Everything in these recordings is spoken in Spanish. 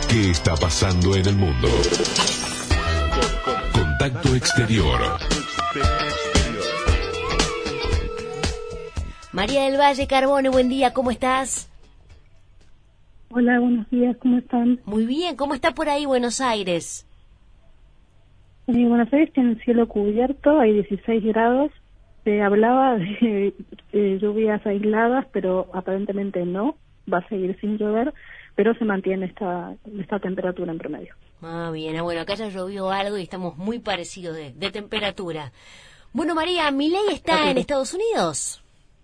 ¿Qué está pasando en el mundo? Contacto Exterior. María del Valle Carbone, buen día, ¿cómo estás? Hola, buenos días, ¿cómo están? Muy bien, ¿cómo está por ahí Buenos Aires? Buenos Aires tiene el cielo cubierto, hay 16 grados. Se hablaba de lluvias aisladas, pero aparentemente no, va a seguir sin llover, pero se mantiene esta temperatura en promedio. Ah, bien, bueno, acá ya llovió algo y estamos muy parecidos de temperatura. Bueno, María, ¿Milei está en Estados Unidos?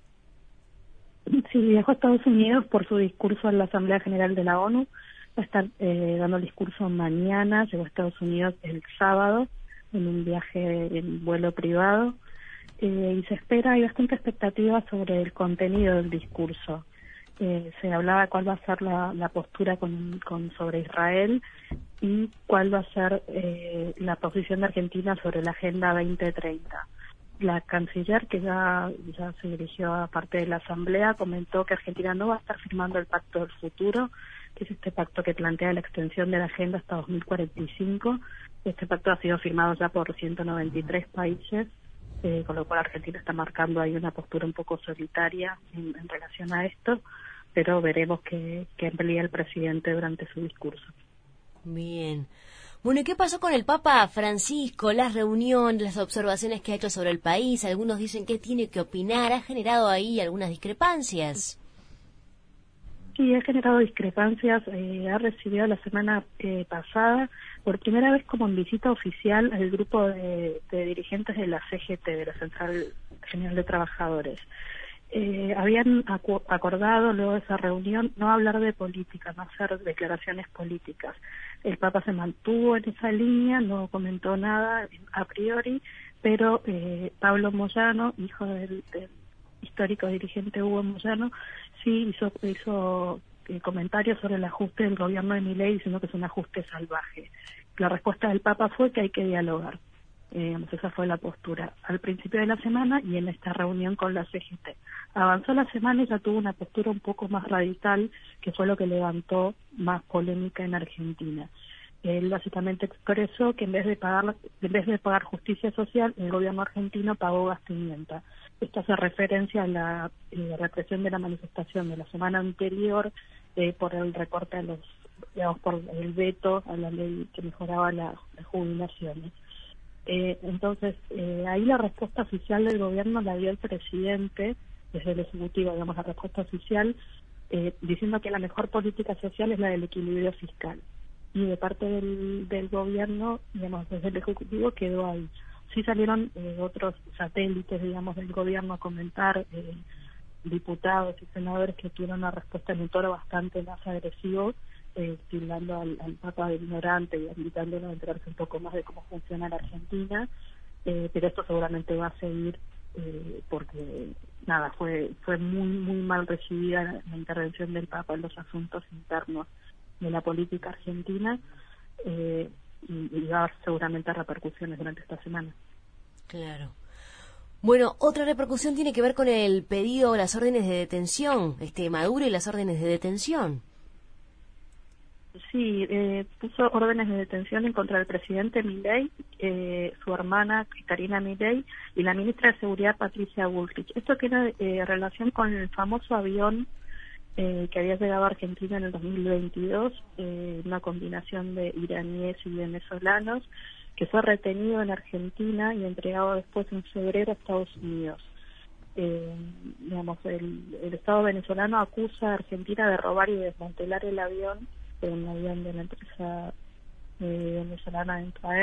Sí, viajó a Estados Unidos por su discurso en la Asamblea General de la ONU. Va a estar dando el discurso mañana. Llegó a Estados Unidos el sábado en un viaje en vuelo privado. Y se espera, hay bastante expectativa sobre el contenido del discurso. Se hablaba cuál va a ser la postura sobre Israel y cuál va a ser la posición de Argentina sobre la Agenda 2030. La canciller, que ya se dirigió a parte de la Asamblea, comentó que Argentina no va a estar firmando el Pacto del Futuro, que es este pacto que plantea la extensión de la agenda hasta 2045. Este pacto ha sido firmado ya por 193 países, con lo cual Argentina está marcando ahí una postura un poco solitaria en relación a esto, pero veremos qué emplea el presidente durante su discurso. Bien. Bueno, ¿y qué pasó con el Papa Francisco? Las reuniones, las observaciones que ha hecho sobre el país, algunos dicen que tiene que opinar, ha generado ahí algunas discrepancias. Sí, ha generado discrepancias, ha recibido la semana pasada, por primera vez como en visita oficial, al grupo de dirigentes de la CGT, de la Central General de Trabajadores. Habían acordado luego de esa reunión no hablar de política, no hacer declaraciones políticas. El Papa se mantuvo en esa línea, no comentó nada a priori, pero Pablo Moyano, hijo del histórico dirigente Hugo Moyano, sí hizo comentarios sobre el ajuste del gobierno de Milei, diciendo que es un ajuste salvaje. La respuesta del Papa fue que hay que dialogar. Esa fue la postura al principio de la semana y en esta reunión con la CGT. Avanzó la semana y ya tuvo una postura un poco más radical, que fue lo que levantó más polémica en Argentina. Él básicamente expresó que en vez de pagar justicia social, el gobierno argentino pagó gastimienta. Esto hace referencia a la represión de la manifestación de la semana anterior por el recorte por el veto a la ley que mejoraba las jubilaciones. Entonces, ahí la respuesta oficial del gobierno la dio el presidente, desde el Ejecutivo, digamos, la respuesta oficial, diciendo que la mejor política social es la del equilibrio fiscal. Y de parte del gobierno, digamos, desde el Ejecutivo quedó ahí. Sí salieron otros satélites, digamos, del gobierno a comentar, diputados y senadores que tuvieron una respuesta en un tono bastante más agresivo, tildando al Papa de ignorante y invitándolo a enterarse un poco más de cómo funciona la Argentina, pero esto seguramente va a seguir porque nada, fue muy mal recibida la intervención del Papa en los asuntos internos de la política argentina y va a haber seguramente repercusiones durante esta semana. Claro. Bueno, otra repercusión tiene que ver con el pedido, las órdenes de detención, Maduro y las órdenes de detención. Sí, puso órdenes de detención en contra del presidente Milei, su hermana Karina Milei y la ministra de Seguridad Patricia Bullrich. Esto tiene relación con el famoso avión que había llegado a Argentina en el 2022, una combinación de iraníes y venezolanos, que fue retenido en Argentina y entregado después en febrero a Estados Unidos. Digamos, el Estado venezolano acusa a Argentina de robar y desmantelar el avión, un avión de la empresa venezolana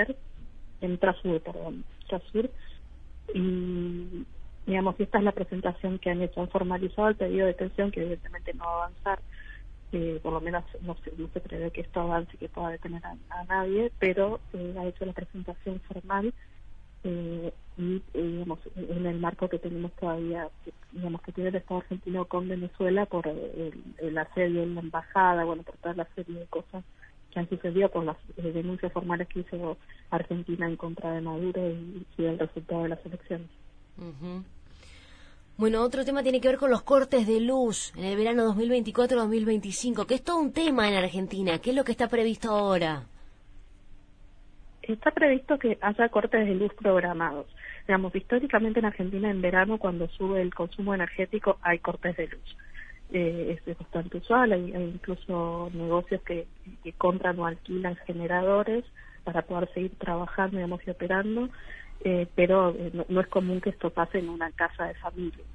Trasur, y digamos, esta es la presentación que han hecho, han formalizado el pedido de detención, que evidentemente no va a avanzar, por lo menos no se prevé que esto avance y que pueda detener a nadie, pero ha hecho la presentación formal y digamos, en el marco que tenemos todavía, digamos, que tiene el Estado argentino con Venezuela por el asedio en la embajada, bueno, por toda la serie de cosas que han sucedido, por las denuncias formales que hizo Argentina en contra de Maduro y el resultado de las elecciones. Uh-huh. Bueno, otro tema tiene que ver con los cortes de luz en el verano 2024-2025, que es todo un tema en Argentina. ¿Qué es lo que está previsto ahora? Está previsto que haya cortes de luz programados. Digamos, históricamente en Argentina en verano, cuando sube el consumo energético, hay cortes de luz. Es bastante usual, hay incluso negocios que compran o alquilan generadores para poder seguir trabajando, digamos, y operando, pero no es común que esto pase en una casa de familia.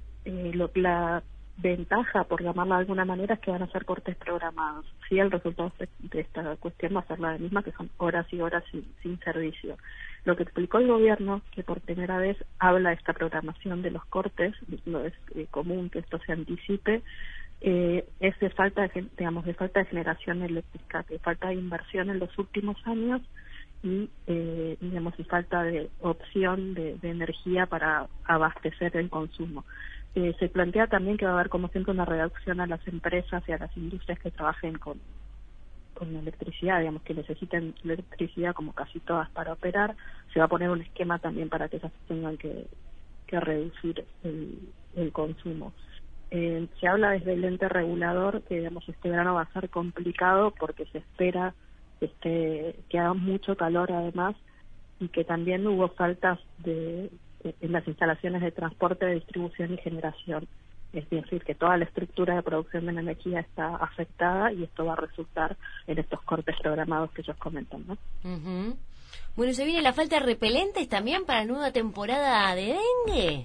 La ventaja, por llamarla de alguna manera, es que van a ser cortes programados. Sí, el resultado de esta cuestión va a ser la misma, que son horas y horas sin servicio. Lo que explicó el gobierno, que por primera vez habla de esta programación de los cortes, no es común que esto se anticipe, es de falta de generación eléctrica, de falta de inversión en los últimos años y falta de opción de energía para abastecer el consumo. Se plantea también que va a haber, como siempre, una reducción a las empresas y a las industrias que trabajen con electricidad, digamos, que necesiten electricidad como casi todas para operar. Se va a poner un esquema también para que esas tengan que reducir el consumo. Se habla desde el ente regulador que, digamos, este verano va a ser complicado porque se espera que haga mucho calor además y que también hubo faltas en las instalaciones de transporte, de distribución y generación. Es decir, que toda la estructura de producción de energía está afectada y esto va a resultar en estos cortes programados que ellos comentan, ¿no? Uh-huh. Bueno, ¿se viene la falta de repelentes también para la nueva temporada de dengue?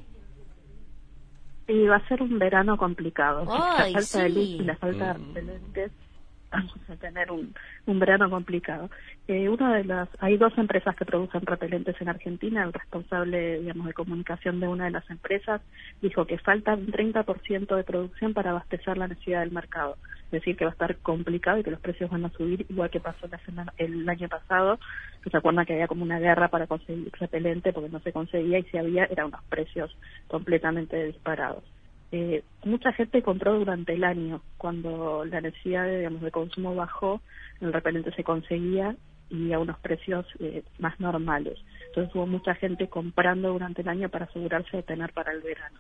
Sí, va a ser un verano complicado. Ay, la falta de luz sí. y la falta de repelentes, vamos a tener un verano complicado. Hay 2 empresas que producen repelentes en Argentina. El responsable, digamos, de comunicación de una de las empresas dijo que falta un 30% de producción para abastecer la necesidad del mercado. Es decir, que va a estar complicado y que los precios van a subir, igual que pasó el año pasado, que se acuerdan que había como una guerra para conseguir repelente porque no se conseguía y si había eran unos precios completamente disparados. Mucha gente compró durante el año, cuando la necesidad de consumo bajó, el repelente se conseguía y a unos precios más normales. Entonces hubo mucha gente comprando durante el año para asegurarse de tener para el verano.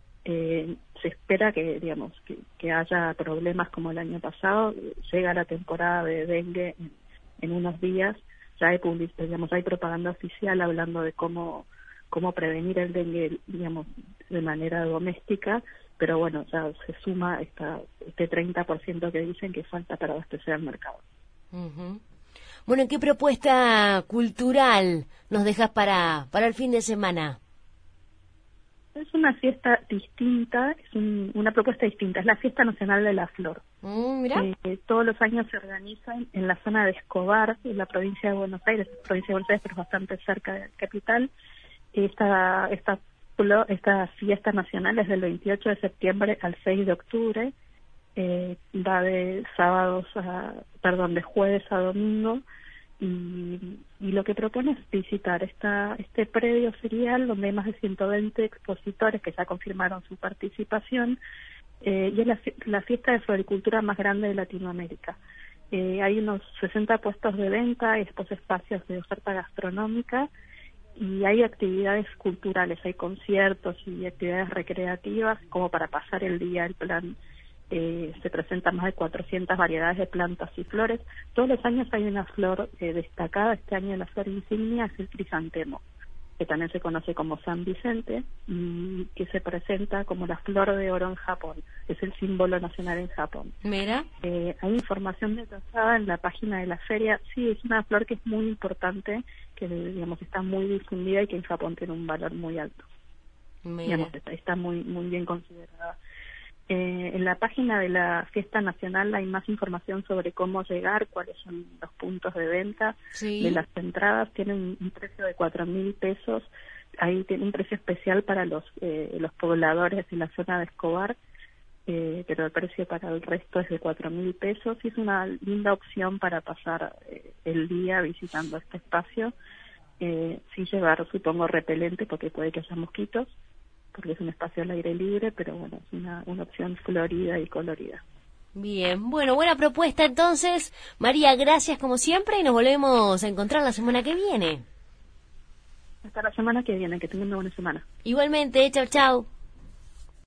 Se espera que haya problemas como el año pasado. Llega la temporada de dengue en unos días. Ya hay propaganda oficial hablando de cómo prevenir el dengue, digamos, de manera doméstica, pero bueno, ya se suma este 30% que dicen que falta para abastecer el mercado. Uh-huh. Bueno, ¿qué propuesta cultural nos dejas para el fin de semana? Es una fiesta distinta, es una propuesta distinta, es la Fiesta Nacional de la Flor. Mira. Todos los años se organizan en la zona de Escobar, en la provincia de Buenos Aires, pero es bastante cerca de la capital. Esta fiesta nacional es del 28 de septiembre al 6 de octubre, va de jueves a domingo, y lo que propone es visitar este predio ferial donde hay más de 120 expositores que ya confirmaron su participación, y es la fiesta de floricultura más grande de Latinoamérica. Hay unos 60 puestos de venta, hay estos espacios de oferta gastronómica, y hay actividades culturales, hay conciertos y actividades recreativas como para pasar el día. El plan se presentan más de 400 variedades de plantas y flores. Todos los años hay una flor destacada. Este año la flor insignia es el crisantemo, que también se conoce como San Vicente, y que se presenta como la flor de oro en Japón. Es el símbolo nacional en Japón. Mira. Hay información detallada en la página de la feria. Sí, es una flor que es muy importante, que digamos está muy difundida y que en Japón tiene un valor muy alto. Digamos, está muy bien considerada. En la página de la Fiesta Nacional hay más información sobre cómo llegar, cuáles son los puntos de venta. Sí. De las entradas. Tienen un precio de 4.000 pesos. Ahí tiene un precio especial para los pobladores de la zona de Escobar, pero el precio para el resto es de 4.000 pesos. Y es una linda opción para pasar el día visitando este espacio, sin llevar, supongo, repelente, porque puede que haya mosquitos, porque es un espacio al aire libre, pero bueno, es una opción florida y colorida. Bien, bueno, buena propuesta entonces. María, gracias como siempre y nos volvemos a encontrar la semana que viene. Hasta la semana que viene, que tengan una buena semana. Igualmente, chau, chau.